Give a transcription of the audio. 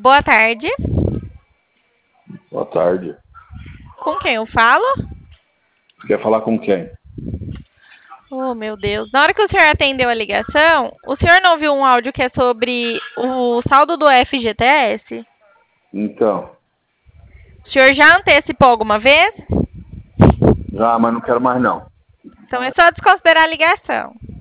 Boa tarde. Boa tarde. Com quem eu falo? Você quer falar com quem? Oh, meu Deus. Na hora que o senhor atendeu a ligação, o senhor não viu um áudio que é sobre o saldo do FGTS? Então, O senhor já antecipou alguma vez? já, mas não quero mais não. Então é só desconsiderar a ligação.